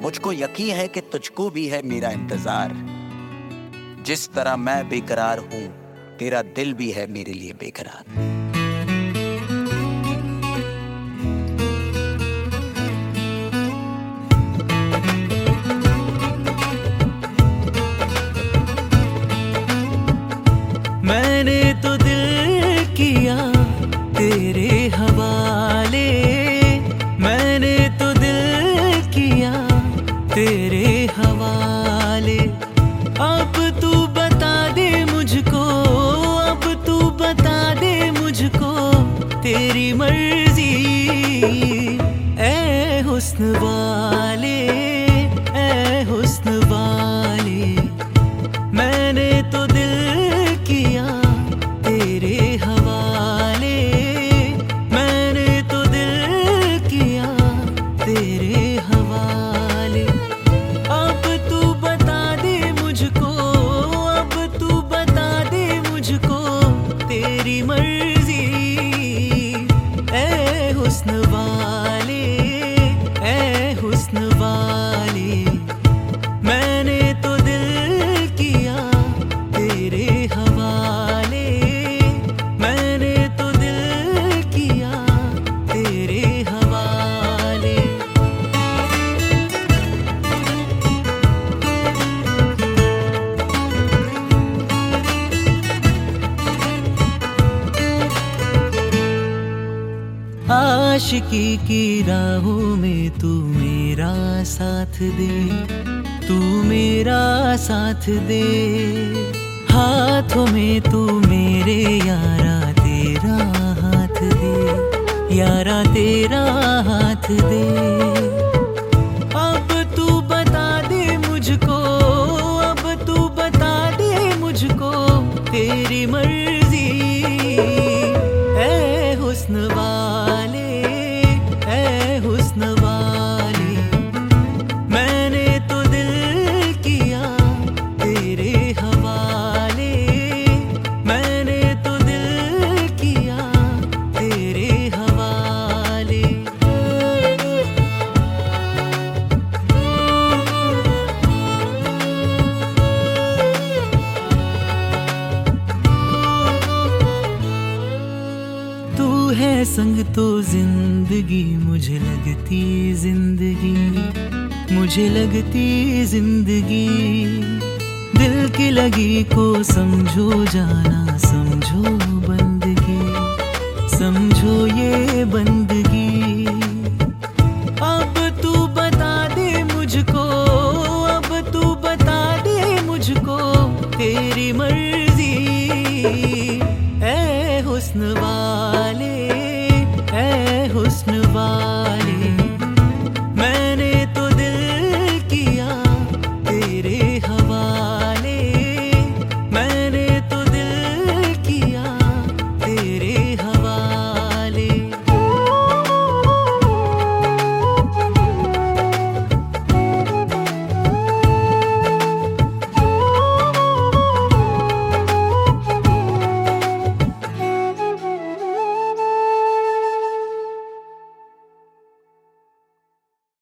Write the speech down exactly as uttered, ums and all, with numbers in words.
मुझको यकीन है कि तुझको भी है मेरा इंतजार। जिस तरह मैं बेकरार हूं, तेरा दिल भी है मेरे लिए बेकरार। मैंने तो दिल किया तेरे हवाले, मैंने तो दिल किया तेरे हवाले। अब तू बता दे मुझको, अब तू बता दे मुझको तेरी मर्जी। ऐ हुस्न वाले, ऐ हुस्न वाले, मैंने तो दिल किया तेरे हवाले, मैंने तो दिल किया तेरे हवाले। अब तू बता दे मुझको, अब तू बता दे मुझको तेरी मर्जी। ऐ हुस्न वाले, ऐ हुस्न वाले, मैंने तो दिल किया तेरे हवाले, मैंने तो दिल किया तेरे हवाले। आशिकी की राहों में तू मेरा साथ दे, तू मेरा साथ दे। हाथों में तू मेरे यारा तेरा हाथ दे, यारा तेरा हाथ दे। अब तू बता दे मुझको, अब तू बता दे मुझको तेरी मर्जी। ऐ हुस्न वाले, ऐ हुस्न वाले, मैंने तो दिल किया तेरे हवाले, मैंने तो दिल किया तेरे हवाले। तू है संग तो जिंदगी मुझे लगती जिंदगी, मुझे लगती जिंदगी। दिल की लगी को समझो जाना, समझो बंदगी, समझो ये बंदगी।